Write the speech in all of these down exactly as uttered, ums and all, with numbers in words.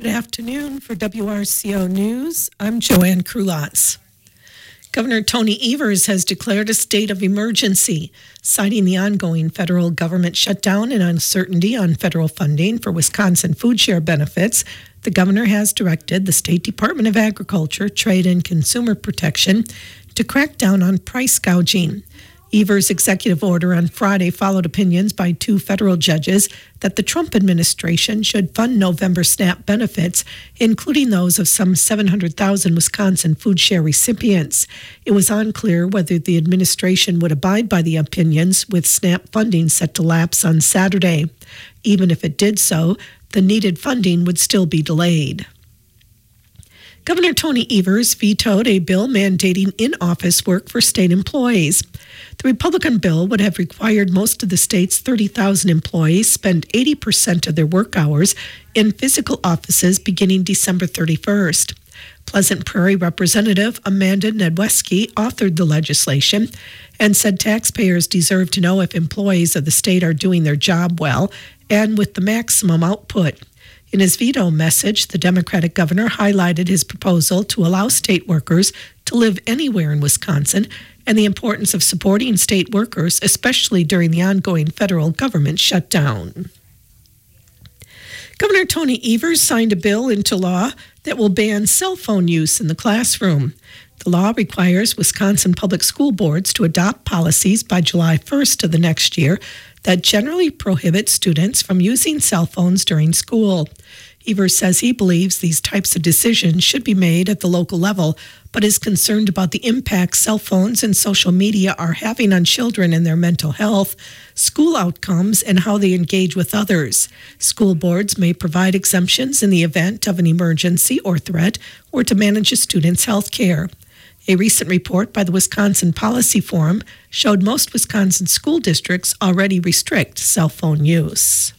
Good afternoon. For W R C O News, I'm Joanne Krulas. Governor Tony Evers has declared a state of emergency, citing the ongoing federal government shutdown and uncertainty on federal funding for Wisconsin food share benefits. The governor has directed the State Department of Agriculture, Trade, and Consumer Protection to crack down on price gouging. Evers' executive order on Friday followed opinions by two federal judges that the Trump administration should fund November SNAP benefits, including those of some seven hundred thousand Wisconsin food share recipients. It was unclear whether the administration would abide by the opinions, with SNAP funding set to lapse on Saturday. Even if it did so, the needed funding would still be delayed. Governor Tony Evers vetoed a bill mandating in-office work for state employees. The Republican bill would have required most of the state's thirty thousand employees spend eighty percent of their work hours in physical offices beginning December thirty-first. Pleasant Prairie Representative Amanda Nedweski authored the legislation and said taxpayers deserve to know if employees of the state are doing their job well and with the maximum output. In his veto message, the Democratic governor highlighted his proposal to allow state workers to live anywhere in Wisconsin and the importance of supporting state workers, especially during the ongoing federal government shutdown. Governor Tony Evers signed a bill into law that will ban cell phone use in the classroom. The law requires Wisconsin public school boards to adopt policies by July first of the next year that generally prohibit students from using cell phones during school. Evers says he believes these types of decisions should be made at the local level, but is concerned about the impact cell phones and social media are having on children and their mental health, school outcomes, and how they engage with others. School boards may provide exemptions in the event of an emergency or threat, or to manage a student's health care. A recent report by the Wisconsin Policy Forum showed most Wisconsin school districts already restrict cell phone use.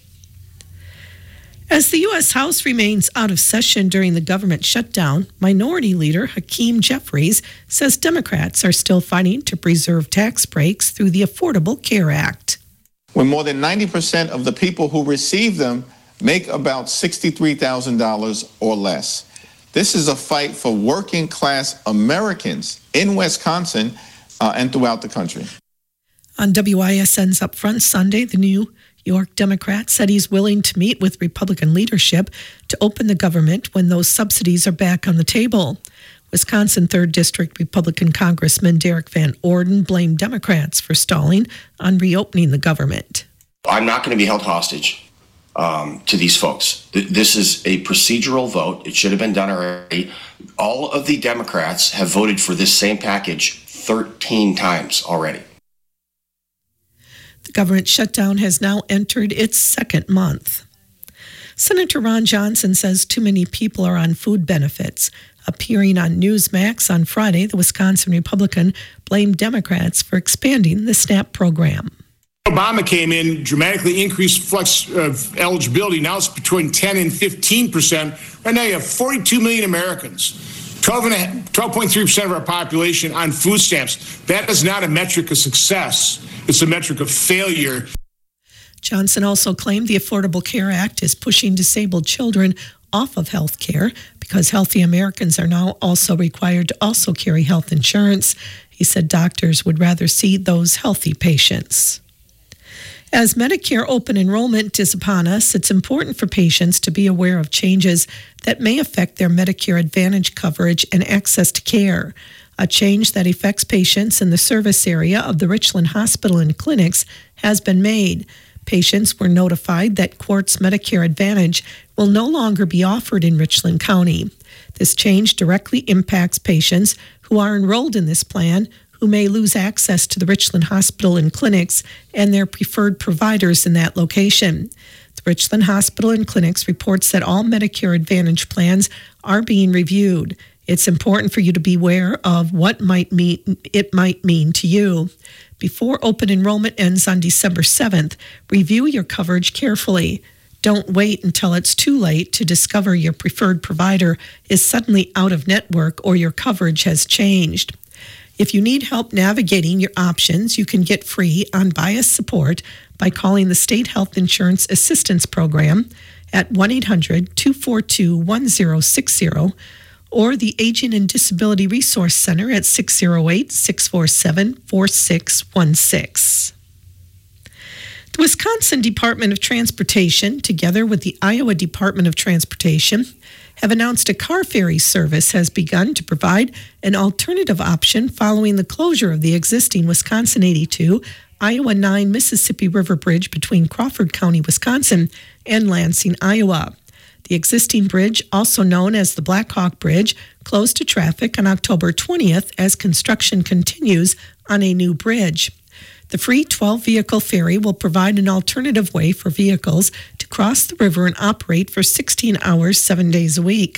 As the U S House remains out of session during the government shutdown, Minority Leader Hakeem Jeffries says Democrats are still fighting to preserve tax breaks through the Affordable Care Act. When more than ninety percent of the people who receive them make about sixty-three thousand dollars or less. This is a fight for working class Americans in Wisconsin uh, and throughout the country. On W I S N's Upfront Sunday, the New York Democrat said he's willing to meet with Republican leadership to open the government when those subsidies are back on the table. Wisconsin third District Republican Congressman Derek Van Orden blamed Democrats for stalling on reopening the government. I'm not going to be held hostage um, to these folks. This is a procedural vote. It should have been done already. All of the Democrats have voted for this same package thirteen times already. The government shutdown has now entered its second month. Senator Ron Johnson says too many people are on food benefits. Appearing on Newsmax on Friday, the Wisconsin Republican blamed Democrats for expanding the SNAP program. Obama came in, dramatically increased flex uh, eligibility. Now it's between ten and fifteen percent. Right now you have forty-two million Americans, twelve point three percent of our population on food stamps. That is not a metric of success. It's a metric of failure. Johnson also claimed the Affordable Care Act is pushing disabled children off of health care because healthy Americans are now also required to also carry health insurance. He said doctors would rather see those healthy patients. As Medicare open enrollment is upon us, it's important for patients to be aware of changes that may affect their Medicare Advantage coverage and access to care. A change that affects patients in the service area of the Richland Hospital and Clinics has been made. Patients were notified that Quartz Medicare Advantage will no longer be offered in Richland County. This change directly impacts patients who are enrolled in this plan who may lose access to the Richland Hospital and Clinics and their preferred providers in that location. The Richland Hospital and Clinics reports that all Medicare Advantage plans are being reviewed. It's important for you to be aware of what might mean it might mean to you. Before open enrollment ends on December seventh, review your coverage carefully. Don't wait until it's too late to discover your preferred provider is suddenly out of network or your coverage has changed. If you need help navigating your options, you can get free unbiased support by calling the State Health Insurance Assistance Program at one eight hundred two four two one zero six zero or the Aging and Disability Resource Center at six oh eight, six four seven, four six one six. The Wisconsin Department of Transportation, together with the Iowa Department of Transportation, have announced a car ferry service has begun to provide an alternative option following the closure of the existing Wisconsin eighty-two, Iowa nine Mississippi River Bridge between Crawford County, Wisconsin, and Lansing, Iowa. The existing bridge, also known as the Black Hawk Bridge, closed to traffic on October twentieth as construction continues on a new bridge. The free twelve-vehicle ferry will provide an alternative way for vehicles to cross the river and operate for sixteen hours, seven days a week.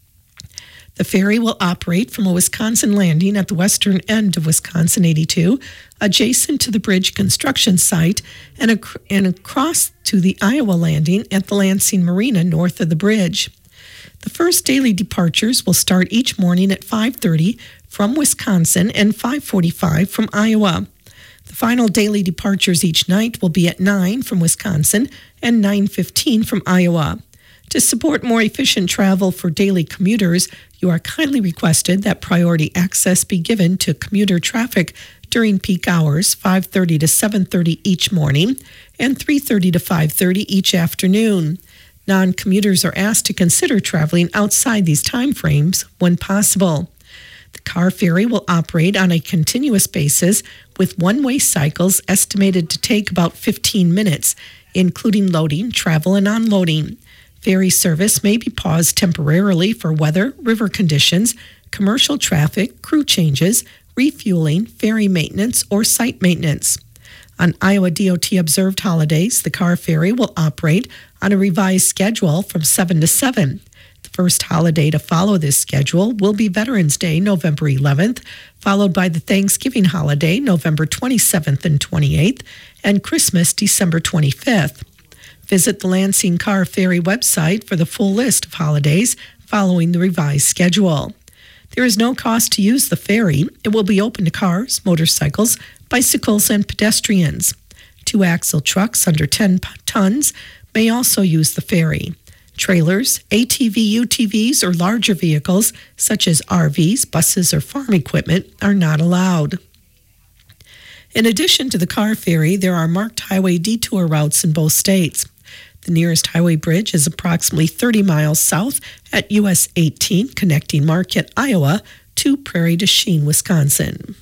The ferry will operate from a Wisconsin landing at the western end of Wisconsin eighty-two, adjacent to the bridge construction site, and, ac- and across to the Iowa landing at the Lansing Marina north of the bridge. The first daily departures will start each morning at five thirty from Wisconsin and five forty-five from Iowa. The final daily departures each night will be at nine from Wisconsin and nine fifteen from Iowa. To support more efficient travel for daily commuters, you are kindly requested that priority access be given to commuter traffic during peak hours, five thirty to seven thirty each morning and three thirty to five thirty each afternoon. Non-commuters are asked to consider traveling outside these time frames when possible. The car ferry will operate on a continuous basis with one-way cycles estimated to take about fifteen minutes, including loading, travel, and unloading. Ferry service may be paused temporarily for weather, river conditions, commercial traffic, crew changes, refueling, ferry maintenance, or site maintenance. On Iowa D O T-observed holidays, the car ferry will operate on a revised schedule from seven to seven. The first holiday to follow this schedule will be Veterans Day, November eleventh, followed by the Thanksgiving holiday, November twenty-seventh and twenty-eighth, and Christmas, December twenty-fifth. Visit the Lansing Car Ferry website for the full list of holidays following the revised schedule. There is no cost to use the ferry. It will be open to cars, motorcycles, bicycles, and pedestrians. Two-axle trucks under ten tons may also use the ferry. Trailers, A T V, U T Vs, or larger vehicles, such as R Vs, buses, or farm equipment, are not allowed. In addition to the car ferry, there are marked highway detour routes in both states. The nearest highway bridge is approximately thirty miles south at U S eighteen, connecting Marquette, Iowa, to Prairie du Chien, Wisconsin.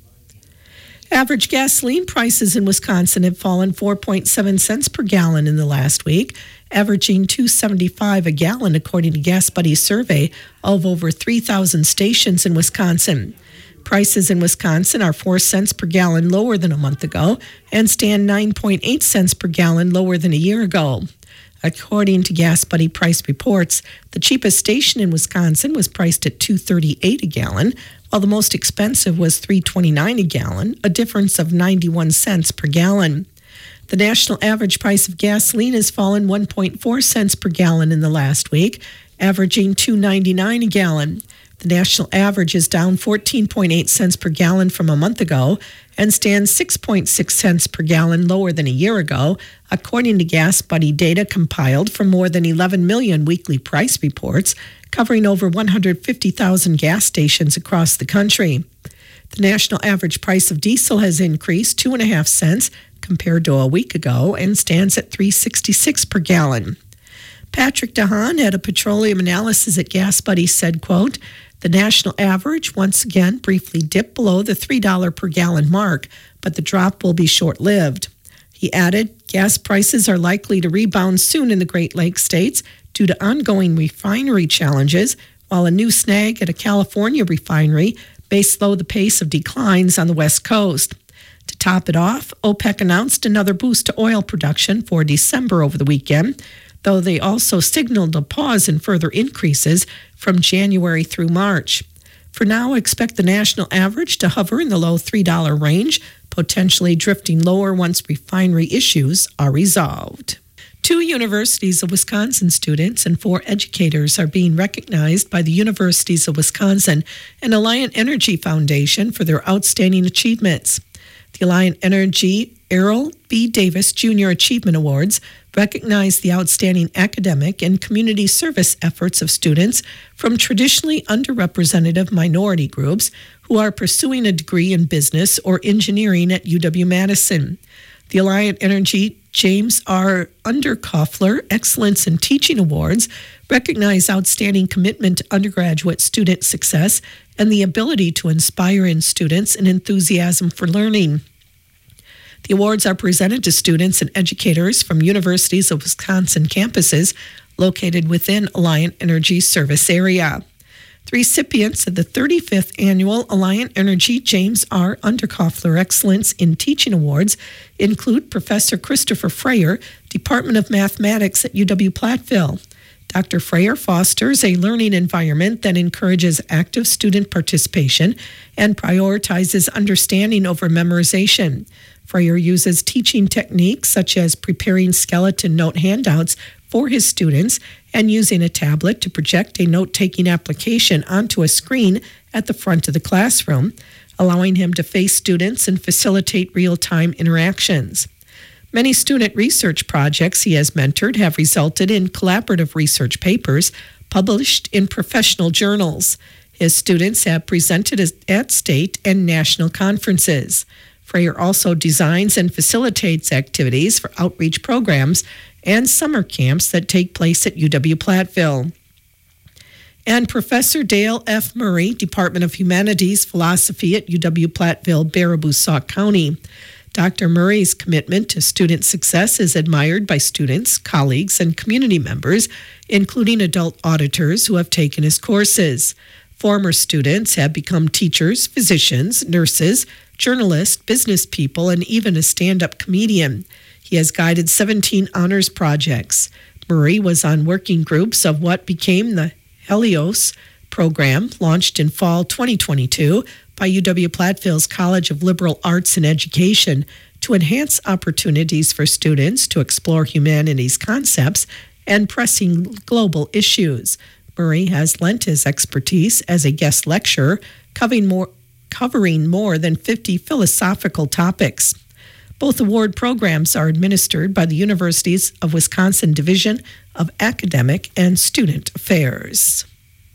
Average gasoline prices in Wisconsin have fallen four point seven cents per gallon in the last week, averaging two dollars and seventy-five cents a gallon, according to Gas Buddy's survey of over three thousand stations in Wisconsin. Prices in Wisconsin are four cents per gallon lower than a month ago and stand nine point eight cents per gallon lower than a year ago. According to Gas Buddy price reports, the cheapest station in Wisconsin was priced at two dollars and thirty-eight cents a gallon, while the most expensive was three dollars and twenty-nine cents a gallon, a difference of ninety-one cents per gallon. The national average price of gasoline has fallen one point four cents per gallon in the last week, averaging two dollars and ninety-nine cents a gallon. The national average is down fourteen point eight cents per gallon from a month ago and stands six point six cents per gallon lower than a year ago, according to Gas Buddy data compiled from more than eleven million weekly price reports covering over one hundred fifty thousand gas stations across the country. The national average price of diesel has increased two point five cents compared to a week ago and stands at three dollars and sixty-six cents per gallon. Patrick DeHaan, head of petroleum analysis at Gas Buddy, said, quote, "The national average once again briefly dipped below the three dollars per gallon mark, but the drop will be short-lived." He added, "Gas prices are likely to rebound soon in the Great Lakes states due to ongoing refinery challenges, while a new snag at a California refinery may slow the pace of declines on the West Coast." To top it off, OPEC announced another boost to oil production for December over the weekend, though they also signaled a pause in further increases from January through March. For now, expect the national average to hover in the low three dollars range, potentially drifting lower once refinery issues are resolved. Two Universities of Wisconsin students and four educators are being recognized by the Universities of Wisconsin and Alliant Energy Foundation for their outstanding achievements. The Alliant Energy Errol B. Davis Junior Achievement Awards recognized the outstanding academic and community service efforts of students from traditionally underrepresented minority groups who are pursuing a degree in business or engineering at U W-Madison. The Alliant Energy James R. Underkoffler Excellence in Teaching Awards recognize outstanding commitment to undergraduate student success and the ability to inspire in students an enthusiasm for learning. The awards are presented to students and educators from universities of Wisconsin campuses located within Alliant Energy service area. The recipients of the thirty-fifth Annual Alliant Energy James R. Underkoffler Excellence in Teaching Awards include Professor Christopher Freyer, Department of Mathematics at U W-Platteville. Doctor Freyer fosters a learning environment that encourages active student participation and prioritizes understanding over memorization. Freyer uses teaching techniques such as preparing skeleton note handouts for his students and using a tablet to project a note-taking application onto a screen at the front of the classroom, allowing him to face students and facilitate real-time interactions. Many student research projects he has mentored have resulted in collaborative research papers published in professional journals. His students have presented at state and national conferences. Freyer also designs and facilitates activities for outreach programs and summer camps that take place at U W-Platteville. And Professor Dale F. Murray, Department of Humanities Philosophy at U W-Platteville, Baraboo, Sauk County. Doctor Murray's commitment to student success is admired by students, colleagues, and community members, including adult auditors who have taken his courses. Former students have become teachers, physicians, nurses, journalists, business people, and even a stand-up comedian. He has guided seventeen honors projects. Murray was on working groups of what became the Helios program, launched in fall twenty twenty-two by U W-Platteville's College of Liberal Arts and Education to enhance opportunities for students to explore humanities concepts and pressing global issues. Murray has lent his expertise as a guest lecturer, covering more, covering more than fifty philosophical topics. Both award programs are administered by the Universities of Wisconsin Division of Academic and Student Affairs.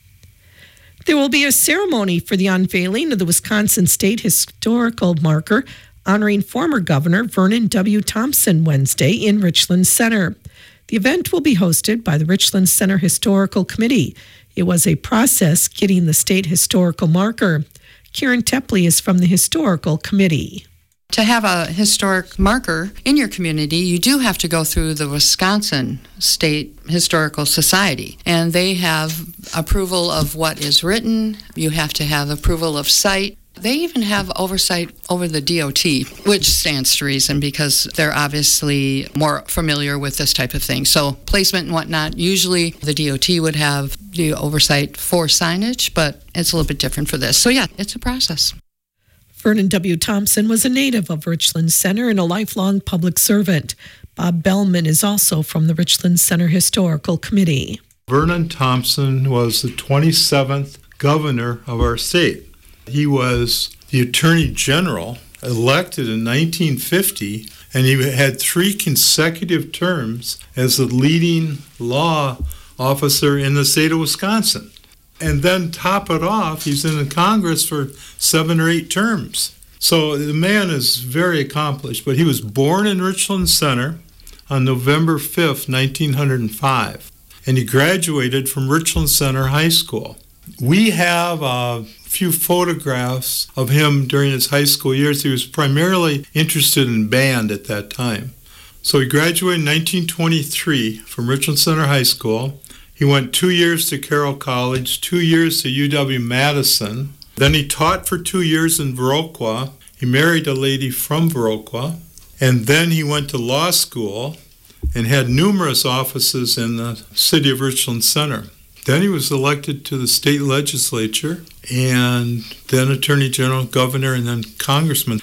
There will be a ceremony for the unveiling of the Wisconsin State Historical Marker honoring former Governor Vernon W. Thompson Wednesday in Richland Center. The event will be hosted by the Richland Center Historical Committee. It was a process getting the state historical marker. Karen Tepley is from the Historical Committee. To have a historic marker in your community, you do have to go through the Wisconsin State Historical Society, and they have approval of what is written. You have to have approval of site. They even have oversight over the D O T, which stands to reason because they're obviously more familiar with this type of thing. So placement and whatnot, usually the D O T would have the oversight for signage, but it's a little bit different for this. So yeah, it's a process. Vernon W. Thompson was a native of Richland Center and a lifelong public servant. Bob Bellman is also from the Richland Center Historical Committee. Vernon Thompson was the twenty-seventh governor of our state. He was the Attorney General, elected in nineteen fifty, and he had three consecutive terms as the leading law officer in the state of Wisconsin. And then top it off, he's in the Congress for seven or eight terms. So the man is very accomplished, but he was born in Richland Center on November fifth, nineteen oh five, and he graduated from Richland Center High School. We have a few photographs of him during his high school years. He was primarily interested in band at that time. So he graduated in nineteen twenty-three from Richland Center High School. He went two years to Carroll College, two years to U W-Madison. Then he taught for two years in Viroqua. He married a lady from Viroqua. And then he went to law school and had numerous offices in the city of Richland Center. Then he was elected to the state legislature and then Attorney General, Governor, and then Congressman.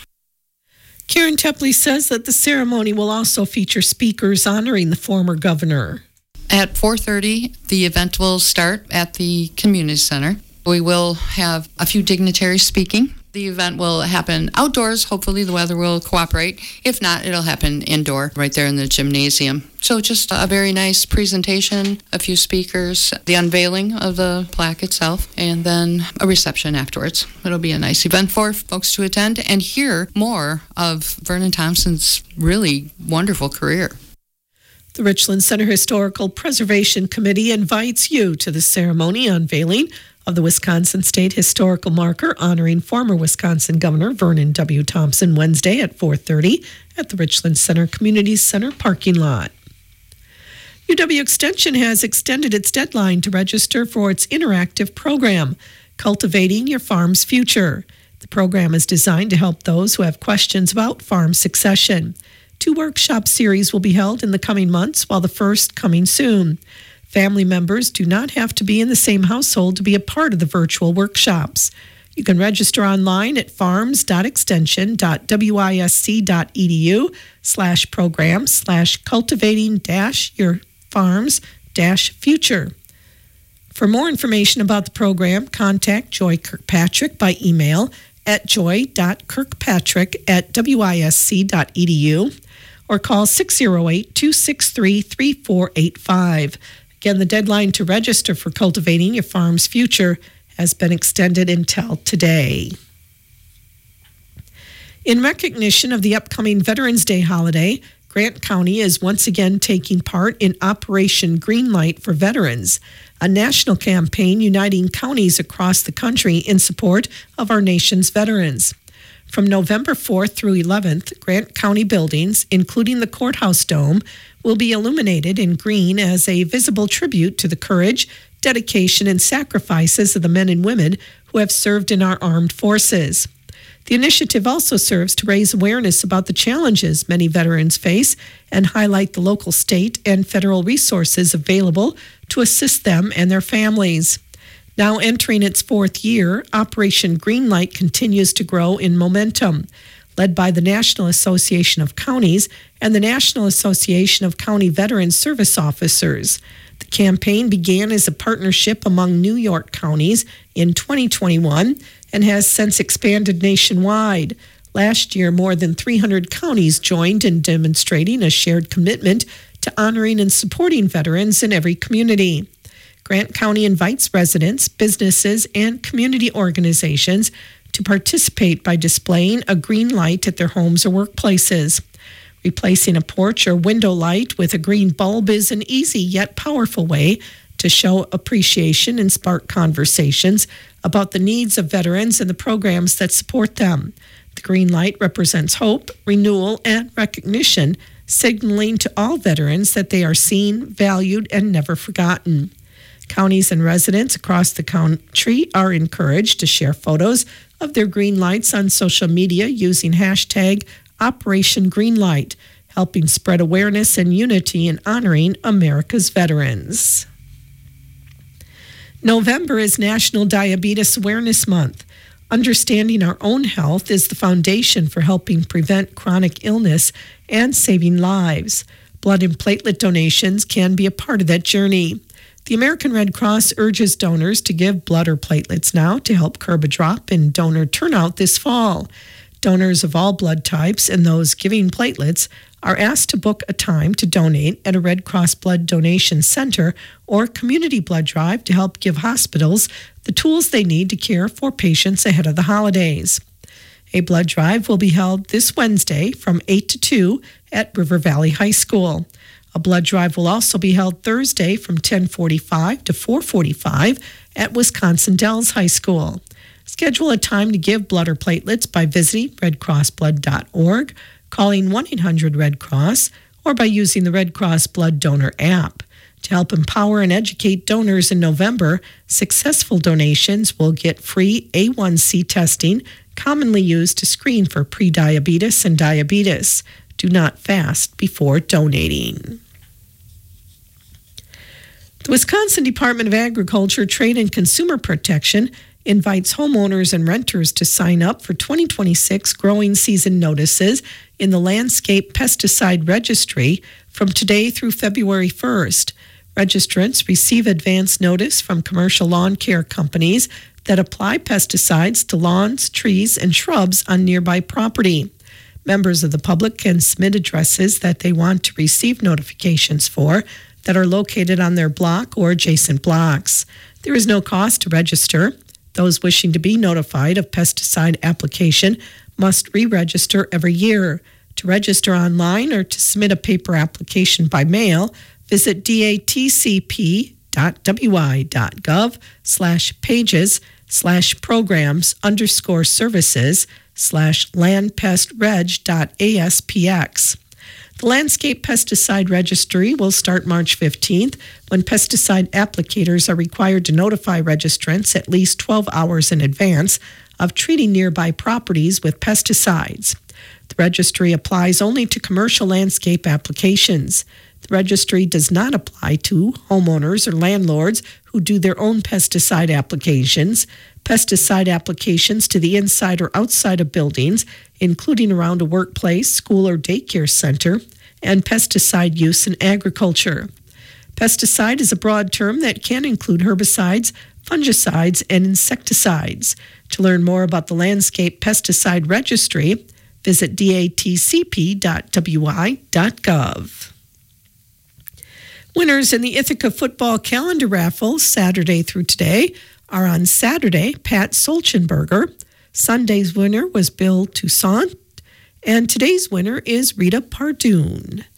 Karen Tepley says that the ceremony will also feature speakers honoring the former governor. At four thirty, the event will start at the community center. We will have a few dignitaries speaking. The event will happen outdoors. Hopefully the weather will cooperate. If not, it'll happen indoor right there in the gymnasium. So just a very nice presentation, a few speakers, the unveiling of the plaque itself, and then a reception afterwards. It'll be a nice event for folks to attend and hear more of Vernon Thompson's really wonderful career. The Richland Center Historical Preservation Committee invites you to the ceremony unveiling of the Wisconsin State Historical Marker honoring former Wisconsin Governor Vernon W. Thompson Wednesday at four thirty at the Richland Center Community Center parking lot. U W Extension has extended its deadline to register for its interactive program, Cultivating Your Farm's Future. The program is designed to help those who have questions about farm succession. Two workshop series will be held in the coming months, while the first coming soon. Family members do not have to be in the same household to be a part of the virtual workshops. You can register online at farms.extension.wisc.edu slash program slash cultivating dash your farms dash future. For more information about the program, contact Joy Kirkpatrick by email at joy.kirkpatrick at wisc.edu or call six oh eight, two six three, three four eight five. Again, the deadline to register for Cultivating Your Farm's Future has been extended until today. In recognition of the upcoming Veterans Day holiday, Grant County is once again taking part in Operation Greenlight for Veterans, a national campaign uniting counties across the country in support of our nation's veterans. From November fourth through eleventh, Grant County buildings, including the courthouse dome, will be illuminated in green as a visible tribute to the courage, dedication, and sacrifices of the men and women who have served in our armed forces. The initiative also serves to raise awareness about the challenges many veterans face and highlight the local, state, and federal resources available to assist them and their families. Now entering its fourth year, Operation Greenlight continues to grow in momentum. Led by the National Association of Counties and the National Association of County Veteran Service Officers. The campaign began as a partnership among New York counties in twenty twenty-one and has since expanded nationwide. Last year, more than three hundred counties joined in demonstrating a shared commitment to honoring and supporting veterans in every community. Grant County invites residents, businesses, and community organizations to participate by displaying a green light at their homes or workplaces. Replacing a porch or window light with a green bulb is an easy yet powerful way to show appreciation and spark conversations about the needs of veterans and the programs that support them. The green light represents hope, renewal, and recognition, signaling to all veterans that they are seen, valued, and never forgotten. Counties and residents across the country are encouraged to share photos of their green lights on social media using hashtag Operation Greenlight, helping spread awareness and unity in honoring America's veterans. November is National Diabetes Awareness Month. Understanding our own health is the foundation for helping prevent chronic illness and saving lives. Blood and platelet donations can be a part of that journey. The American Red Cross urges donors to give blood or platelets now to help curb a drop in donor turnout this fall. Donors of all blood types and those giving platelets are asked to book a time to donate at a Red Cross Blood Donation Center or community blood drive to help give hospitals the tools they need to care for patients ahead of the holidays. A blood drive will be held this Wednesday from eight to two at River Valley High School. A blood drive will also be held Thursday from ten forty-five to four forty-five at Wisconsin Dells High School. Schedule a time to give blood or platelets by visiting red cross blood dot org, calling one eight hundred red cross, or by using the Red Cross Blood Donor app. To help empower and educate donors in November, successful donations will get free A one C testing, commonly used to screen for prediabetes and diabetes. Do not fast before donating. The Wisconsin Department of Agriculture, Trade, and Consumer Protection invites homeowners and renters to sign up for twenty twenty-six growing season notices in the Landscape Pesticide Registry from today through February first. Registrants receive advance notice from commercial lawn care companies that apply pesticides to lawns, trees, and shrubs on nearby property. Members of the public can submit addresses that they want to receive notifications for that are located on their block or adjacent blocks. There is no cost to register. Those wishing to be notified of pesticide application must re-register every year. To register online or to submit a paper application by mail, visit datcp.wi.gov slash pages slash programs underscore services slash landpestreg.aspx. The Landscape Pesticide Registry will start March fifteenth, when pesticide applicators are required to notify registrants at least twelve hours in advance of treating nearby properties with pesticides. The registry applies only to commercial landscape applications. The registry does not apply to homeowners or landlords who do their own pesticide applications. Pesticide applications to the inside or outside of buildings, including around a workplace, school, or daycare center, and pesticide use in agriculture. Pesticide is a broad term that can include herbicides, fungicides, and insecticides. To learn more about the Landscape Pesticide Registry, visit datcp dot w i dot gov. Winners in the Ithaca football calendar raffle, Saturday through today, are on Saturday, Pat Solchenberger. Sunday's winner was Bill Toussaint. And today's winner is Rita Pardoon.